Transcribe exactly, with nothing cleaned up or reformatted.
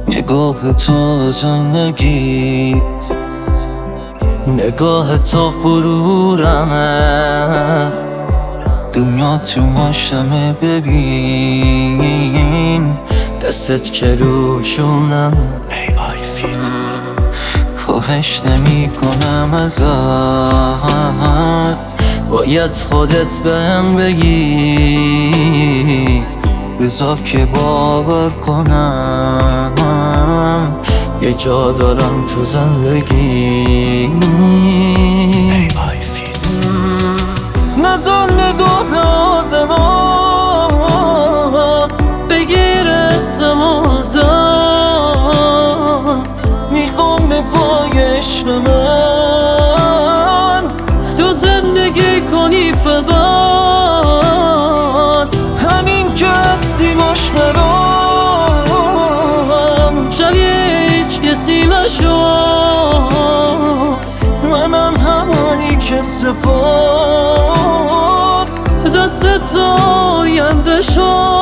نگاه تو زندگی، نگاه تو غرورمه، دنیا تو ماشمه ببین، دستت که روشونم ای آی فیت. خواهش نمی کنم ازت، باید خودت بهم بگی، بذار که باور کنم یه جا دارم تو زندگی. ای آی فیت. نذار نگاه آدما بگیر اسم و زن، میخوام به پای عشق من تو زندگی کنی فقط، همین که هستی باش برام، شبیه هیچ کسی نشو، منم همانی که صفات دست تو آینده شد.